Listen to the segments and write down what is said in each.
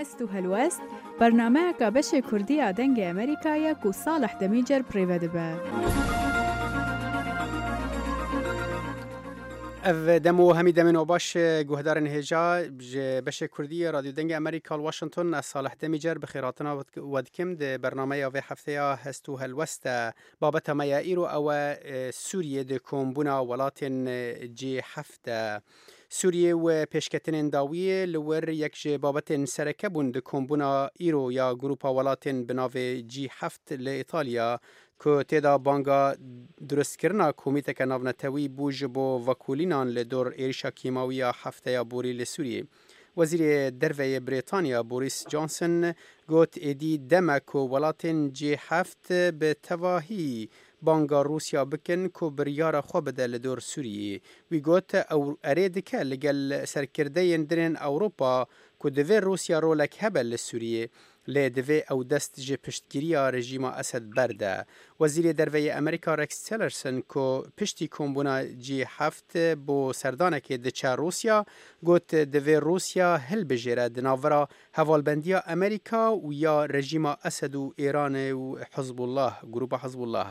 هستو هلوست برنامه که بشه کردی آدنگ امریکایی که صالح دمیجر پریوده به اف دمو همی دمن و باش گوهدارن هجا بشه کردی رادیو دنگ امریکا واشنطن صالح دمیجر بخیراتنا ودکم ده برنامه یا هفته هستو هلوست بابت میا ایرو او سوریه ده کمبونا ولاتن جی هفته سوریه و پیشکتن داویه لور یک بابت سرکه بوند کمبونا ایرو یا گروپا ولاتن بناو جی هفت لإیطالیا که تیدا بانگا درست کرنا کمیته که ناونتوی بوج بو وکولینان لدور ایرشا کیماوی هفته یا بوری لسوریه. وزیر دروی بریتانیا بوریس جانسن گوت ایدی دمک و ولاتن جی هفت به تواهی بانگا روسیا بکن که بریار خواه بده لدور سوریه. وی گوت او اریدکه لگل سرکرده یندرین اوروپا که دوی روسیا رولک هبل لسوریه لدوی او دست جه پشتگیری رژیم اسد برده. وزیر دروی امریکا رکس تیلرسن که پشتی کمبونا جی هفت بو سردانه که دچه روسیا گوت دوی روسیا هل بجیره دناورا حوالبندی امریکا و یا رژیم اسد و ایران و حزب الله گروپ حزب الله.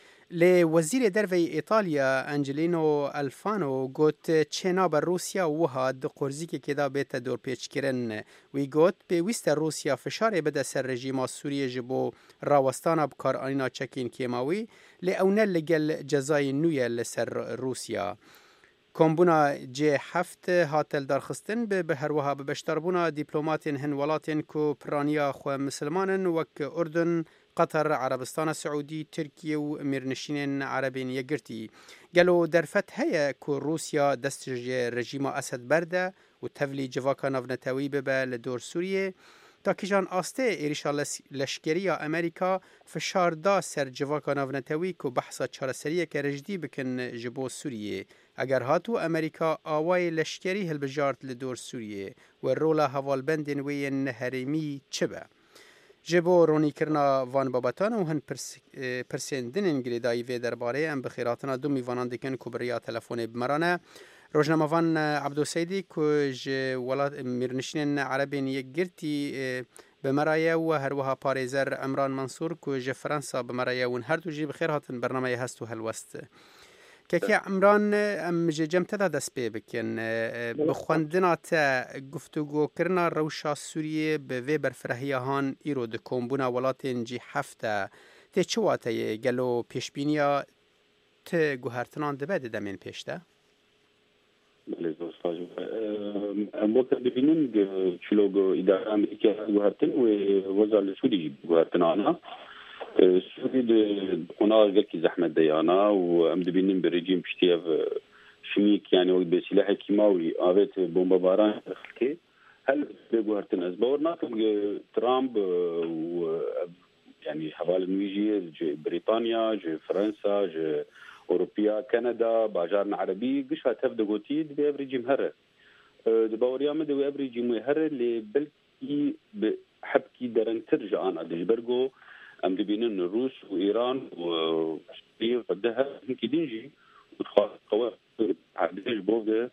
لوزیر دروی ایتالیا انجلینو الفانو گوت چنا بر روسیا وهاد قرزی که دا بیت دور پیچ کرن وی گوت به ویست روسیا فشار بده سر رژیم سوریه جبو راوستان بکار آنینا چکین کیماوی لی اونه لگل جزای نویه لسر روسیا. کمبونا جی هفت هاتل درخستن به هروها به بشتربونا دیپلوماتین هن ولاتین کو پرانیا خو مسلمانن وک اردن قطر عربستان سعودی ترکیه و میرنشینین عربین یگرتی گلو درفت هیا کو روسیا دست رژیم اسد برده و تولی جواکا نونتوی به لدور سوریه تا کجان آسته ایریشا لشکری امریکا فشار دا سر جواکا نونتوی کو بحثا چارسریه که رجدی بکن جبو سوریه اگر هاتو امریکا آوای لشکری هل بجارت لدور سوریه و رولا حوالبندین وین هریمی چه به جبو رونی کرنا وان بابتان و هن پرسندن انگلیدایی وی درباره ام بخیراتنا دو میوانان دیکن کبریا تلفون بمرانه روزنامه وان عبدو سیدی که ولات میرنشین عربین یک گرتی بمرایه و هروها پاریزر عمران منصور که فرانسا بمرایه و هر دو جی بخیر هاتن برنامه هستو هلوست که عمران ام جمتدا دست پی بکن بخواندنا تا گفتگو کرنا روشا سوریه به وی برفرهی هان ایرو ده کمبونا ولاتین جی هفته تی چواته گلو پیشبینیا ته گوهرتنان دبه دمین پیشته؟ بله دوستاجو ام وقت ببینن چلو اداره امریکا گوهرتن و وزارت سوری گوهرتنانا سوری ده قناة قلقي زحمة ديانا وام دبينين بريجيم بشتيف شميك يعني وقت بسلاح كيماوي آويت بومبا باران خلقي هل بيقو هرتن أزبورنا كم ترامب و يعني حوالي نويجي جي بريطانيا جي فرنسا جي أوروبيا كندا باجارنا عربي قش هاتف دقوتي دبي أبريجيم هره دباوريا مدوي أبريجيم هره اللي بلكي بحبكي درن ترجع أنا دجبرقو ام دبينن الروس وايران وسوريا قدها يمكن يجي وتخاف قوات عدش بوده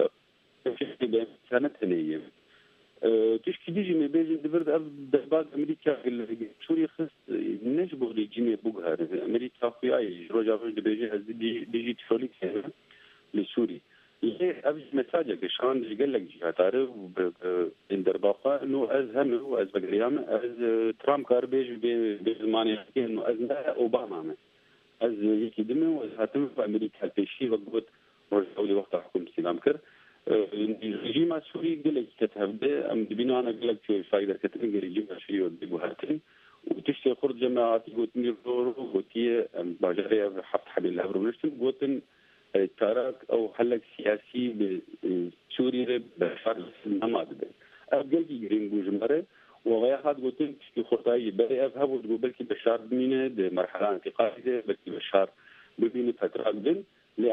في سنه ثانيه تشكي ديجي ما بيجي دبرد دبات امريكا سوريا خص نجبو لي جيمي بوغها امريكا في اي رجع بيجي ديجي تفوليك لسوري ليه ابج مساجك شان قال لك جهه تعرف اندرباقه انه ازهم واز بقريام از ترامب كاربيج بزمانه انه از اوباما از يكي دمه وهاتم في امريكا بيشي وقت رجعوا وقت حكم سلام كر الرجيم السوري قال لك كتهبده ام دبينو انا قال لك في فايده كتن الرجيم السوري وهاتم وتشتي خرج جماعات قلت نيرو قلت باجريه حفت حبيل الهبرونشتن قلت تارك او حلق سياسي بسوريا بشار النماذج ابقل جرين بوجمره وغياهات قلت في خطاي بقى اذهب وتقول بلكي بشار بمينه مرحله انتقاليه بلكي بشار ببين فترات دن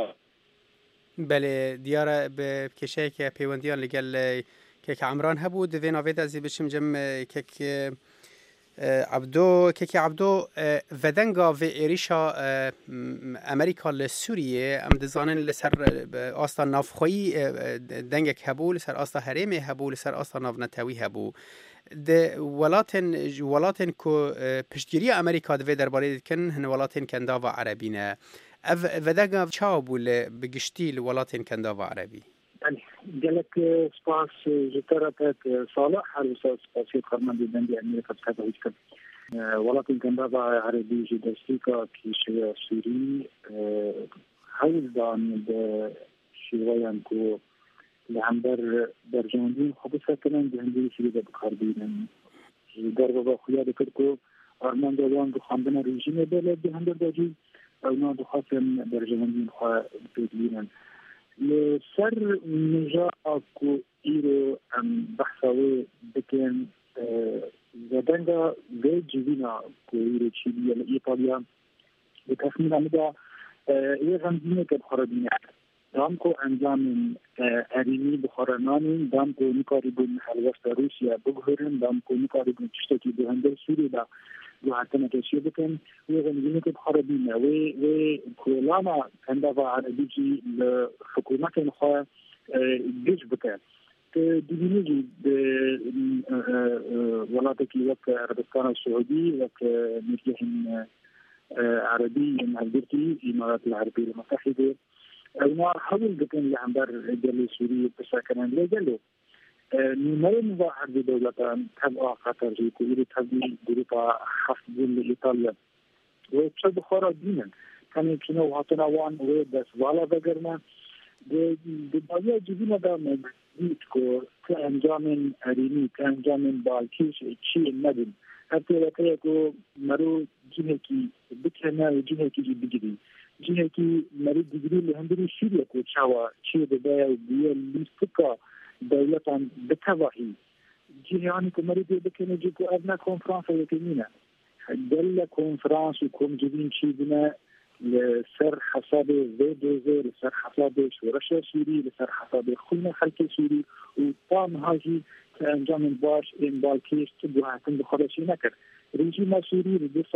بله دیاره به کشی که پیوندیان لگل که عمران هبود وینا وید از بشم جم که عبدو كيكي عبدو ودنگا في إيريشا أمريكا لسوريا أم دزانن لسر أصلا نافخوي دنگك هبو لسر أصلا هريمي هبو لسر أصلا نافنتاوي هبو د ولاتن كو پشتگیری امریکا د درباره کن هن ولاتن کنداوا عربینه اف ودنگا چاو بگشتی ولاتن کنداوا عربی جلك سباس جترتك صالح على سباسيت خرمان دي دندي أمريكا بسكتا ويشكب ولكن كان بابا عربي جدستيكا كي شوية سوري حول دان شوية كو لعنبر برجاندين خبصة كمان دهندي سيدة بخاردين در بابا خيا دكتكو أرمان دوان بخاندنا ريجيني بلد دهندر داجي أو نا دخاسم برجاندين خوا بدلينا لسر نجاة كو إيرو أم بحثاوي بكين زدنگا في جيبينا كو إيرو تشيليا لإيطاليا بتخمين عمدا غمزينة كبخاردين دامكو أنجام أريني بخارناني دامكو نقاربون حلوست روسيا بغهرن دامكو نقاربون تشتكي بهندر سوري دا وحتنا كشيء بكن وغنجينك بخاربين وكولانا عندها عربيجي لحكومة الخا جيش بكن تدينيجي ولاتك وك عربستان السعودي وك مرجحين عربي مهلبرتي الإمارات العربية المتحدة أنا حاول بكن لعنبر جلي سوري بسكنان لجلو نمرن واحد بدولتان تبع قطر جيكو إلي تبعي جروبا حفظ لإيطاليا ويتشد خورا دينا كان يمكنه وحطنا وان ويدس والا بقرنا بداية جبنا دا مجديد كو كأنجام أريني كأنجام بالكيش تشي الندن حتى لكيكو مرو جهكي بكرنا وجهكي بجري جهكي مرو بجري لهندري سوريا كو تشاوا تشي بداية بيا لستكا دولتان بتوحي جهاني كمري بكنا جيكو أبنا كونفرانس يكينينا دل كونفرانس وكم جبين شيدنا لسر حساب فيدوزي لسر حساب شورشة سوري لسر حساب خلنا خلق سوري وطام هاجي كأنجام باش إن بالكيش تبوهاتن بخرشي نكر ريجيما سوري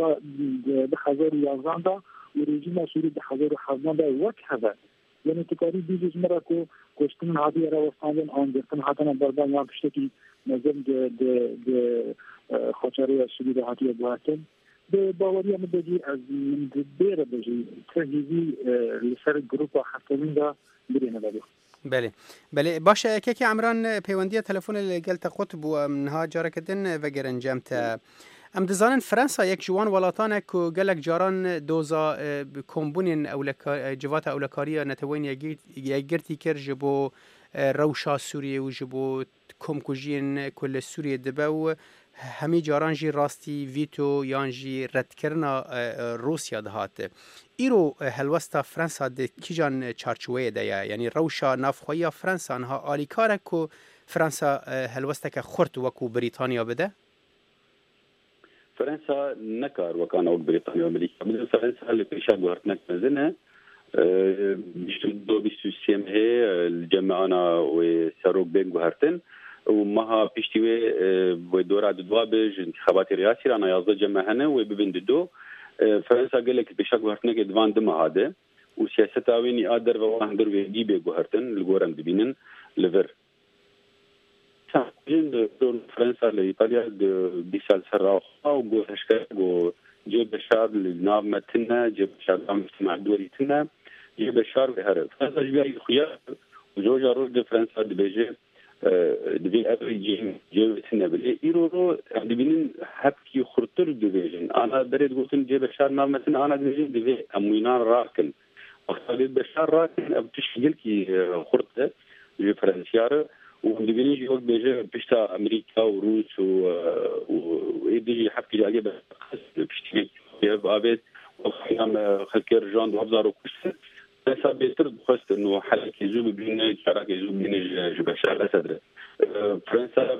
بحضور يازاندا وريجيما سوري بحضور حضندا وكهذا يعني تكاري بيجيز مراكو كوشتن هذه روستاندن آنجرتن هاتنا بردان یا بشتكي نظم د خاطرية سوري هاتيه بوهاتن باوريا مدجي از من دبير بجي تهيزي لسر جروبا حتمين دا برينا دادو بله باش كيكي عمران پیوندی تلفون لگلت قطب و منها جاره کدن و گرنجمت ام دزانن فرنسا یک جوان ولاتانه که گلک جاران دوزا کمبونین جوات اولکاری نتوین یگرتی کر جبو روشا سوریه و جبو کمکوژین کل سوریه دبه و همی جاران جی راستی ویتو یان جی رد کرنا روسیا دهات ایرو هلوستا فرنسا ده کی جان چارچوه ده یعنی روشا نافخویا فرنسا انها آلیکاره که فرنسا هلوستا که خورد وکو بریتانیا بده؟ فرنسا نكار وكان أول بريطانيا وأمريكا مثل فرنسا اللي بيشاد وهرتناك مزنة بيشتو سيم هي الجماعنا وساروك بين وهرتن ومها بيشتوي ودورة دوابج انتخابات الرئاسية أنا يازد جماعنا وببين دو فرنسا قال لك بيشاد وهرتناك دفان دم هذا وسياسة ويني قادر وهندر ويجيب وهرتن الجورم ببينن لفر فرنسا لإيطاليا بيسال سراخ أو بوهشكا جو جيب شار لناب متنا جيب شار مع دوري تنا جيب شار بهرب فرنسا جبي خيار وجوجا رود فرنسا دبيجي دبي أبري جيب تنا بلي إيرو دبينين حبكي خرطر دبيجين أنا دريت قلتن جيب شار ناب متنا أنا دبيجين دبي أموينان راكن وخالد بشار راكن أبتشجل كي خرطة جيب فرنسيارة ودبيني جوك بيجي بيشتا أمريكا وروس ويدي حبكي جاجي بس بيشتي بابيت وخيام خلكي رجان وابزار وكش بس بيتر بخست إنه حلك يزوب بين شراك يزوب بين جبشار أسد فرنسا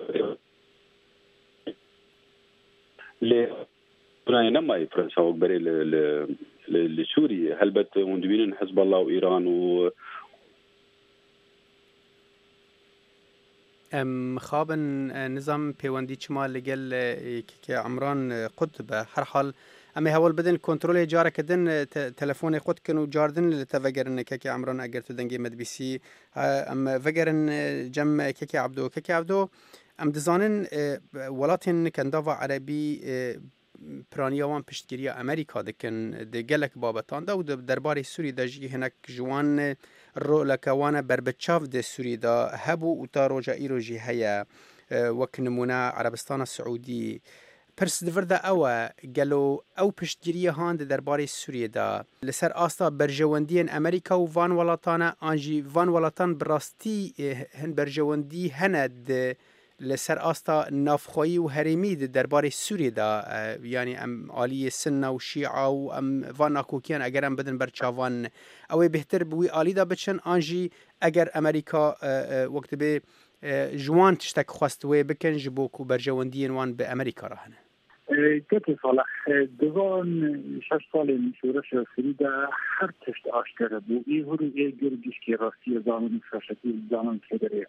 ل أنا ما فرنسا وبري لسوريا هلبت ودبينين حزب الله وإيران و مخابن نظام پیوندی چما لگل که عمران قطب هر حال اما هول بدن کنترل جاره کدن تلفن خود کنو جاردن لتفجرن که عمران اگر تو دنگی مدبیسی ام فجرن جم که عبدو ام دزانن ولاتن کنداوا عربی پرانیاوان پشتگیری امریکا دکن دگلک بابتان دا و درباره سوری دا جی هنک جوان رو لکوان بربچاف ده سوری دا هبو و تا روجا ایرو جی هیا وک نمونه عربستان السعودی پرس دفر دا گلو او پشتگیری هاند درباره سوری دا لسر آستا برجواندین امریکا و وان ولاتان آنجی وان ولاتان براستی هن برجواندی هند لسر آستا نافخویی و هریمی درباره سوری دا یعنی ام آلی سنه و شیعه و ام وان ناکوکیان اگر ام بدن برچاوان اوی بهتر بوی آلی دا بچن آنجی اگر امریکا وقت به جوان تشتک خواستوی بکن جبوکو برجواندین وان به امریکا راهنه كيف صالح دوان 6 سال شورش فريدة هر تشت آشکار بو هرو گرگش که راستی زمان فرشتی زمان فدريه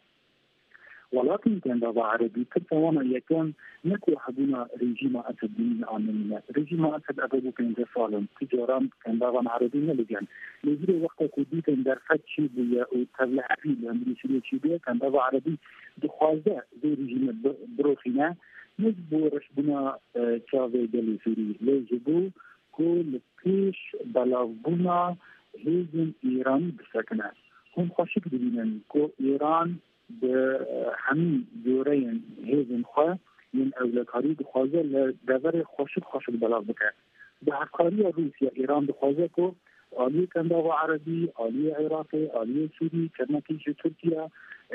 ولكن كان دابا عربي كتوانا يكون نكو حدونا ريجيم أسد الدين الآمنين ريجيم أسد أبو كان جسالم تجاران كان دابا عربي نلقان لذلك وقت كودي كان در فتشي بيا وتبلع عبيد الأمريكي شيبيا كان دابا عربي دخوازة زي ريجيم بروخينا نجبو رشبنا شاوي دلي سوري لجبو كل بيش بلاغبونا هيزن إيران بسكنة هم خاشك دبينن كو إيران به همین دوره هیزن خواه این اولکاری بخوازه لدور خوشک بلاغ بکر به حکاری روسیه ایران بخوازه که آلی کنداو عربی، آلی عراقی، آلی سوری، کرنکیش ترکیه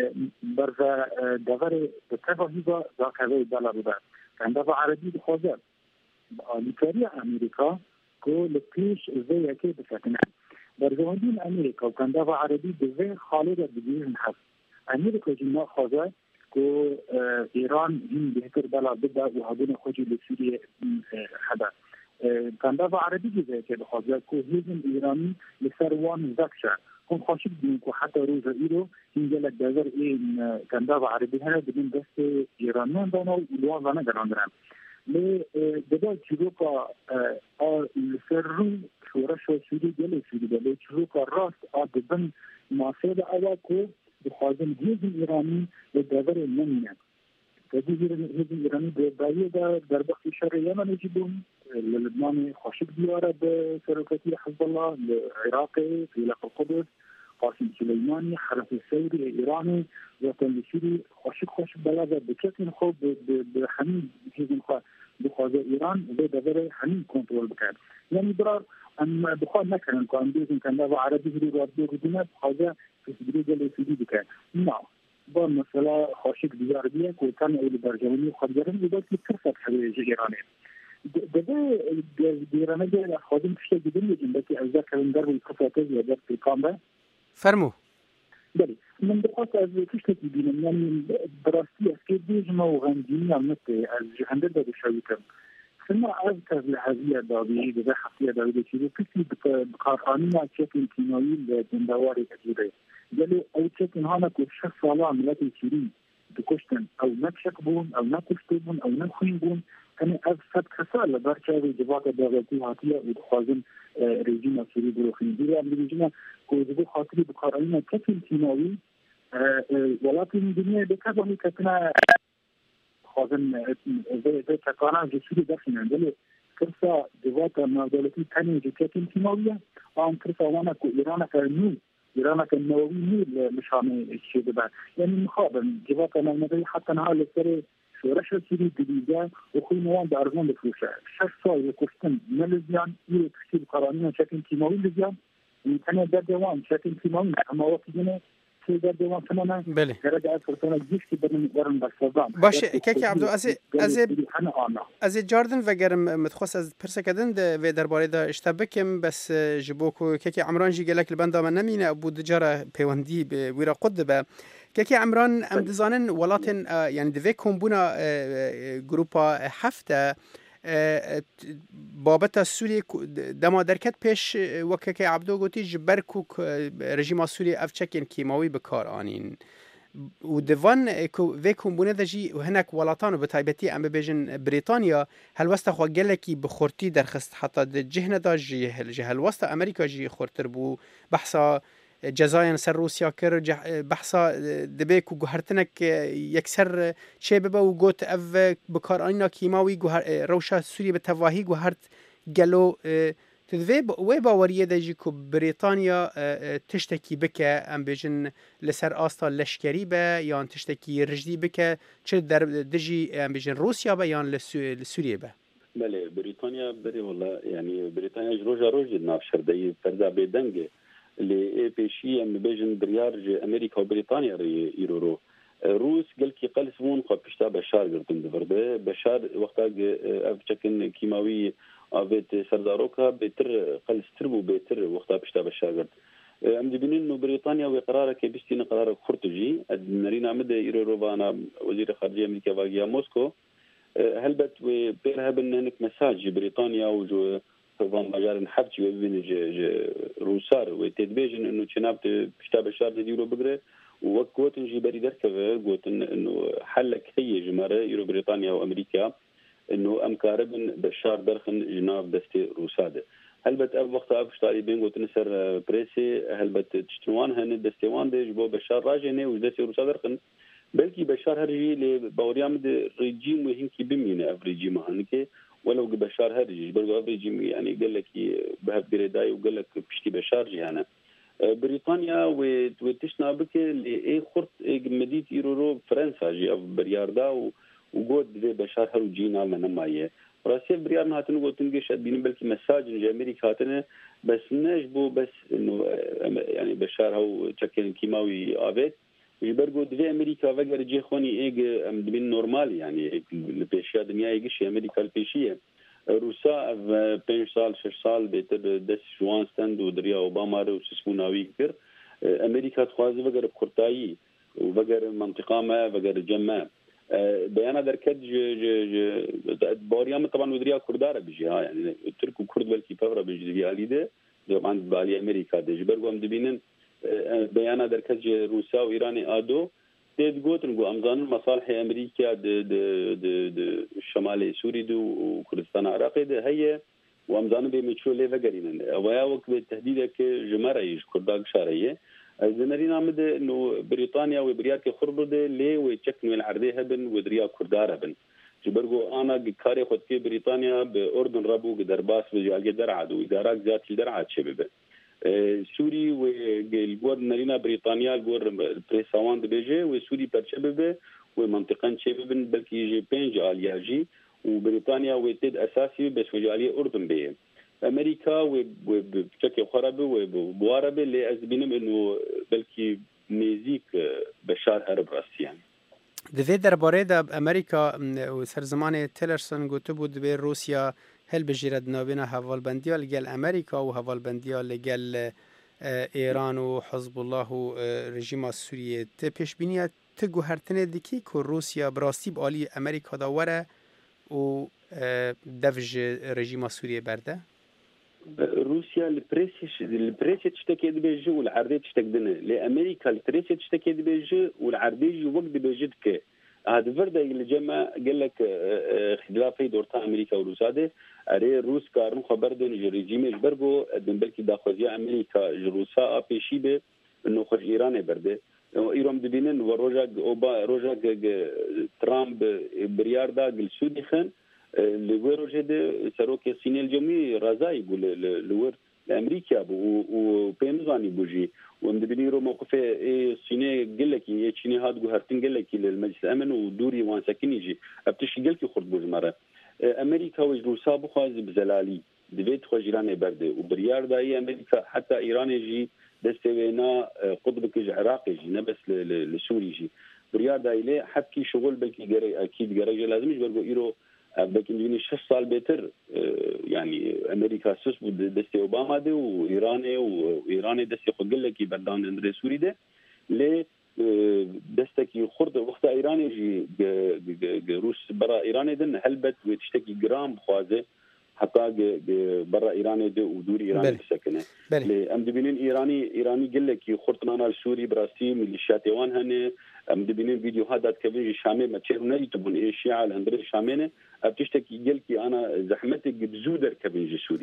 برزه دور به تباهی با داکوه بلاغ بکر کنداو عربی بخوازه آلی کاری امریکا که لپیش زی یکی بسکنه برزواندین امریکا و کنداو عربی به زی خاله را بگیرن هست امریکا جمع خواه که ایران این بهتر بلا بده و هدون خوشی لسوریه حدا کنداو عربی جزه که بخواه که هیزن ایرانی لسر وان زکشه هم خوشی بدون که حتی روز ایرو این جلد دازر این کنداو عربی هنه بدون دست ایرانیان دانا و الوان دانا گراندرم لی بدا چروکا لسر رو شورش و سوری جلی سوری بلی چروکا راست آدبن ناسید آوا که بخوازن هیزن ایرانی به دور نمینن هیزن ایرانی به بایه در بخش شر یمن جبون للبنان خوشک دیاره به سرکتی حزب الله لعراق فیلق القدس قاسم سلیمانی حرس سوری ایرانی وطن سوری خوشک بلاده بکتین خوب به همین هیزن خواه بخوازه ایران به دور همین کنترل بکرد یعنی برار اما بخواه نکنن که اندیزن کنده و عربی رو رابطه بدونه بخوازه فسدری جلی سیدی بکن نه با مثلا خاشک دیار بیه که تن اولی برجوانی خود گرن بوداد که ترسک حبیج ایرانه ده ایرانه جای خادم کشته گیدن یکن بکی از در کلندر و کفاته زیادت پیکام به فرمو بله من بخواست از کشته گیدنم یعنی براستی از که دیجمه و غنجینی هم نته از جهنده داده شوی کم ثم أذكر لهذه الدابعية بذا حقيقة دابعية كده كسي بقرآنية تشكل كيماوي لدندواري كثيرة قالوا أو تشكل هانا كل شخص صلاة عملاتي سوري بكشتن أو نكشك بون أو نكشتو بون أو نخوين بون كان أفسد كسال لبرشاوي جباك دابعية هاتية ودخوازن ريجينا سوري بروخين ديرا ريجينا كوزبو خاطري بقرآنية تشكل كيماوي ولكن الدنيا بكذا كتنا خازن زي تكانا جسوري داخلنا دل كرسا جواتا دولتي تاني جكاتين كيماوية آن كرسا وانا كو إيرانا كالنووي نور لشامي الشيء بعد يعني مخابن جواتا نووي حتى نهار لسري شورش سوري دليجا وخوي نوان بأرزان بفروشة 6 سال يكفتن ملزيان يكفتن قرانيا شكل كيماوي لزيان ويتاني در دوان شكل كيماوي اما وقت جنه بله باشه که عبدو از جاردن وگرم متخصص از پرسکدن و درباره دا اشتبکم بس جبوکو که عمران جی گلک لبندا من نمینه ابو دجاره پیوندی به ویرا قدبه که عمران ام دزانن ولاتن یعنی دوی کمبونا گروپا هفته بابت سوری دما درکت پیش وکه که عبدو گوتی جبرکو رژیم سوری افچکین کیماوی بکار آنین ودفان فيكم بوندجي وهناك ولاتان وبتايبتي ام بيجن بريطانيا هل وسط خو جلكي بخورتي درخست حتى جهنا دا جي هل وسط امريكا جي خورتر بو بحثا جزاين سر روسيا كر بحثا دبيك وجهرتنك يكسر شباب وجوت اف بكار اينا كيماوي روشا سوري بتفاهي جهرت جلو تذوب وباوريه دجي كو بريطانيا تشتكي بك ام بيجن لسر استا لشكري با يان تشتكي رجدي بك تش دجي ام بيجن روسيا با يان لسوريا با بله بريطانيا بري والله يعني بريطانيا روجا ناف شردي فردا بدنج اللي بيشي ام بيجن بريارج امريكا وبريطانيا يرورو روس قال كي قلسمون خو بشتا بشار قرتن دبرده بشار وقتا افچكن كيماوي افيت سرداروكا بيتر قلستربو بيتر وقتا بشتا بشار قرت ام دبنين انه بريطانيا وقرارها كبستين قرار خرطجي نرينا مد يروبانا وزير خارجيه امريكا واجيا موسكو هلبت وبيرهب انك مساج بريطانيا وجو طبعا مجال حبتي وبين روسار وتدبيجن انه شنابت بشتا بشار يورو بقره وقوت نجي بري دركه قوت انه حلك هي جماره يورو بريطانيا وامريكا انه امكاربن بشار درخن جناب دستي روساده هلبت اب وقت افشتاري بين قوت نسر بريسي هلبت تشتوان هن دستيوان دي جبو بشار راجنه ودستي روساده درخن بلكي بشار هرجي لبوريام ريجيم وهنكي بمينه اف ريجيم هنكي ولو بشار هرجي برضو اف ريجيم يعني قال لك بهب بريداي وقال لك بشتي بشار جهانا بريطانيا وتشنا بك اي خرط مدينه ايرورو فرنسا جي اف برياردا وقود ذي بشار هرو جينا لنمايه راسي بريارنا هاتن قلت تنقش بين بلكي مساج نجي امريكا هاتن بس نجبو بس انه يعني بشار هو تشكل كيماوي افيت يبرقو دفي امريكا وقر جي خوني ايج من نورمال يعني البيشيا دنيا ايجش امريكا البيشيه روسا 5 سال 6 سال بيتر دس جوان ستاند ودريا اوباما رو سسموناوي كر امريكا تخواز وقر بكرتاي وقر منطقه ما وقر جمع بيانا دركت بوريام طبعا ودريا كرداره بيجيها يعني الترك وكرد بالكي فورا بيجي عليده طبعا بالي امريكا دي برقو ام دبينن بيانا دركت روسيا وايران ادو تيد قوتن امزان مصالح امريكا د شمال سوريا وكردستان العراق هي وامزان بيمشوا لي فقرين ويا وقت بالتهديد كجمره يج كرداق شاريه زنرينا مد انه بريطانيا وبرياك خربد لي وتشكنوا العرضيه هبن ودريا كردار هبن جبرجو انا كاري خد في بريطانيا باردن ربو درباس بجال درعد وادارات ذات الدرعد شباب سوري والجور نرينا بريطانيا الجور بريساوان دبيجي وسوري برشببه ومنطقة شببن بلكي يجي بين جالياجي وبريطانيا وتد أساسي بس وجالية أردن بيه أمريكا وبشكل خرابة وبواربة اللي أزبينهم إنه بلكي ميزيك بشار هرب راسيان دفي درباره دا أمريكا وسر زمان تيلرسون قلت بود بين روسيا هل بجيرد نابنا هوالبندية لجل أمريكا وهوالبندية لجل إيران وحزب الله ورجيم السوري تبش بنية تجو هرتنة دكي كو روسيا براستي بآلي أمريكا داوره و دفج رجيم السوري برده روسيا البريسي تشتكي بيجي والعرضية تشتكدنا لأمريكا البريسي تشتكي بيجي والعرضية وقت بيجدك هذا فردا اللي جمع قال لك خلافي دورتها امريكا وروسيا اري روس كارن خبر دن ريجيم برغو دن بلكي داخوزيا امريكا روسا بيشيبه انه خرج ايران برده ايران دبينن وروجا اوبا روجا ترامب برياردا السودي خان اللي وروجا سروك سينيل جمي رازا يقول لور امريكا وبينزاني بوجي ومدبيرو موقفه سيني قال لك يشيني هاد غهرتن قال لك للمجلس الامن ودوري وان ساكنيجي ابتشي قال لك خرج بوجمره امريكا وروسيا بخواز بزلالي دبيت خجران برده وبريار داي امريكا حتى ايران يجي دستوينا قطبك العراق يجي نبس لسوريا يجي بريار داي ليه حكي شغل بلكي اكيد جرى لازم يبقوا ايرو لكن بيني 6 سال بيتر يعني امريكا سوس دستي اوباما ده وايران دستي خقل لك بردان اندري سوري ده ليه دستكي خرد وقت ايران يجي روس برا ايران دن هلبت وتشتكي جرام خوازه حتى برا ايران دي ودور ايران ساكنه ام دبينين ايراني قال لك خرطنا السوري براستي ميليشيات وان هن ام دبينين فيديو هذا كبير شامي ما تشيرنا يتبون ايه الشيعة الاندري شامينه ابتشتكي قال لي انا زحمتك بزودر كبير سوري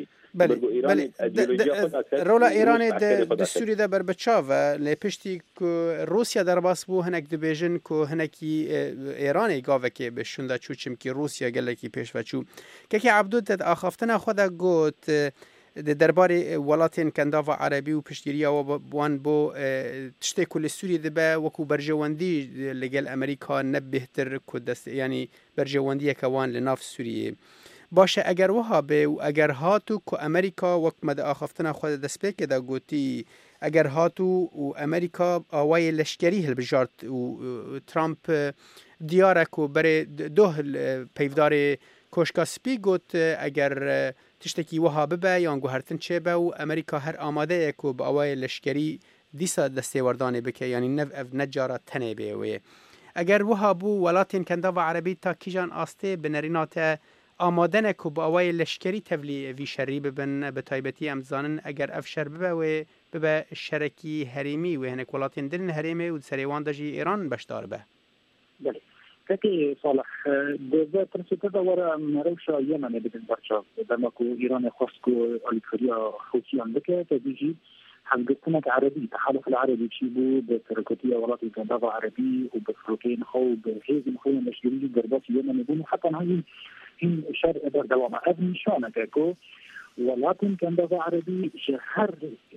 رولا ايران السوري ده بربتشافا لبشتي روسيا در باس بو هناك دبيجن كو هناكي ايراني قافكي بشوندا چوچم كي روسيا قال لك پیش وچو كي عبدو تد اخفتنا خدا گوت درباره ولاتین کنداوا عربی و پشتیریا و وان بو تشتی کل سوری دبا وکو برجواندی لگل امریکا نبهتر کدست یعنی برجواندی کوان لناف سوریه باشه اگر وها به و اگر هاتو که امریکا وقت مد آخفتنا خود دست بکه دا گوتی اگر هاتو و امریکا آوای لشکری هل بجارت و ترامپ دیاره که بره دوه پیفدار کوشکا سپی گوت اگر تشتکی وها ببه یا گوهرتن چه به و امریکا هر آماده که با آوای لشکری دیسا دسته وردانه بکه یعنی نجارت تنه به اگر وها بو ولاتین کنداوا عربی تا کیجان آسته بنرینات آمادن که با آوای لشکری تولی وی شری ببن به تایبتی امزانن اگر افشر ببه و ببه شرکی حریمی و هنک ولاتین درن حریمی و سریوان داجی ایران بشدار به بله كي صالح ده ترسيته ورا مروشة يمن بدن برشا لما كو إيران خاصكو الكوريا خوتيان بك تبيجي حلقتناك عربي تحالف العربي تشيبو بتركتية ولات الكندافة عربي وبفروكين خو بهيزم خو مشجرين جربات يمن يبونوا حتى هاي هم شرق در دوامة أبني شانا كاكو ولكن كندافة عربي جهر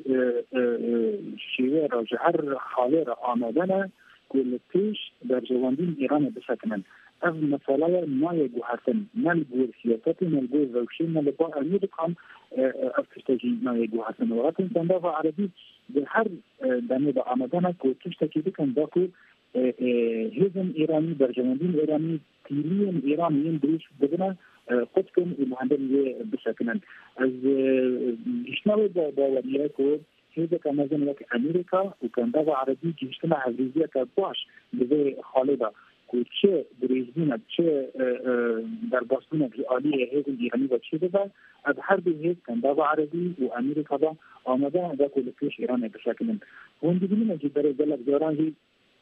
شويرا جهر خاليرا آمدنا كل تيش در جواندين إيران بسكنن أف مسألة ما يجوهرتن نلقوا سياسات نلقوا روشين نلقوا أمريكا أفتشتكي ما يجوهرتن ولكن كندافة عربي بهر دمي بآمدنا كل تشتكي بكن داكو هزم إيراني در جواندين إيراني تيلين إيرانيين بريش بدنا قدكم المهندل بسكنن از إشناوي باورياكو هذا كما زملك أمريكا وكندافة عربي جيشتنا عزيزية كباش بذي خالدة كوتشي بريزبينة تشي درباستونة رئالية هذا الإيراني وتشي بذا أبحر بهذا كندافة عربي وأمريكا با آمدان ذاكو لكيش إيراني بشكل هون دينا جدار ذلك دوران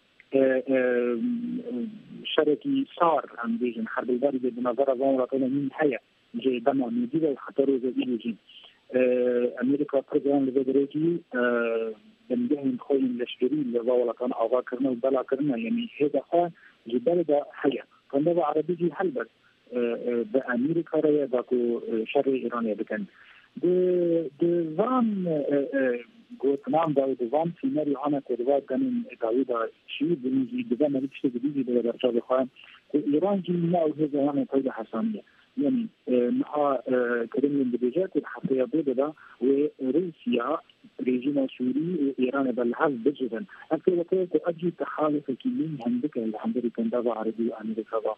شركي صار عن بيجن حرب الباري بنظر ظاهرة طيلة من حياة جي دمع مدينة وخطروا ذا إيجي امریکا پرگان لبدرگی بندهم خوين لشکری لزاولا كان آغا کرنا و بلا کرنا یعنی هذا خواه جبال دا حيا كان دا عربي جي حل بس دا امریکا رأي داكو شر ايرانيا بكن دوام گوتنام دا دوام سيناريو عنا كدوات كانين داويدا شيء بنيجي دوام مليكش تجديدي دا برشاد خواه ايران جي ناو هذا يعني طيلة حسانية يعني مع كريملين بديجات الحقيقة بيضة وروسيا ريجيم سوري وإيران بالعز بجدا أكثر وكذا تؤدي تحالف الكلين هندك الحمد كندافة عربي وأمريكا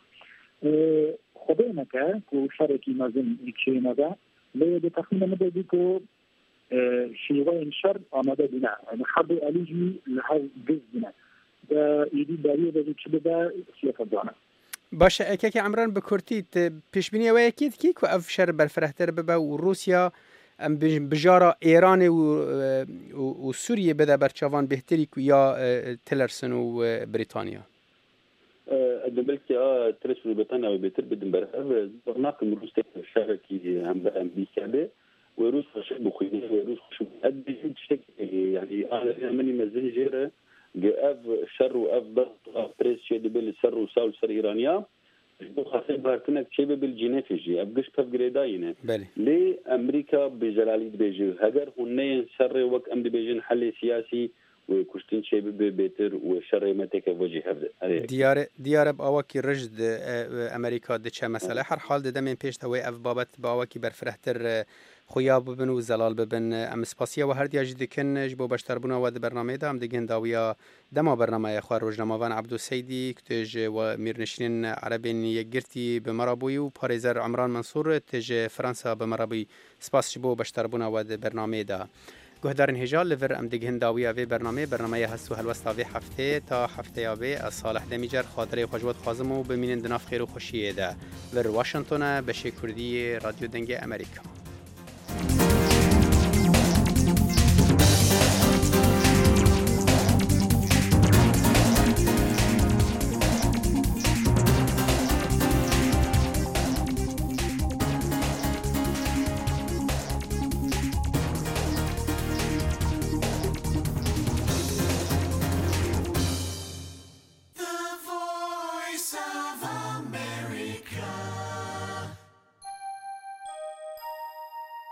خبينك وشاركي مازن إكشينا دا لتخمين مدى كو شيوين شر آمده بنا حب أليجي لهذا جزنا دا إيدي داريو دا جيكشبدا سيافة دانا باشه اکی عمران بکرتی پیش بینی و اکید کی که افشار برفرهتر ببه و روسیا بجارا ایران و سوریه بده برچوان بهتری که یا تلرسن و بریتانیا دبلتي تلرسن و بریتانیا و بهتر بدن برهر برناقم روسيا شاركي هم بأمريكا به وروس خش بخينه وروس خش أدي شيء يعني أنا مني مزني جيرة جاء شر وأف ضغط بريس شيء دبل شر وساول شر إيرانيا بخاطر بارتنك شيء بالجينيفيجي أبقش بفجريداينه ليه أمريكا بجلالي بيجي هجر هني شر وقت أمد بيجين حل سياسي وكشتين شيء ببيتر وشر متك وجه هذا ديار بأواكي رجد أمريكا دتش مسألة هر حال ده من بيش توي أف بابت بأواكي برفرهتر خویاب ببن و زلال ببن ام سپاسیا و هر دیاج دکن جبو بشتر بنا و برنامه ده ام دگن داویا دما برنامه خوار روزنامه‌وان عبدالسیدی کتج و میرنشین عربین یگرتی به مرابوی و پاریزر عمران منصور تج فرانسا به مرابوی سپاس جبو بشتر بنا و برنامه ده گهدارن هجال لور ام دیگه هنداوی و برنامه هستو هلوستا وی هفته تا هفته آوی از صالح دمیجر خاطره خوشبات خازم و بمینن دناف خیر و خوشیه ده ور واشنطن بشه کردی رادیو دنگ امریکا.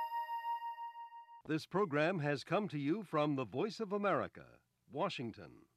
This program has come to you from the Voice of America, Washington.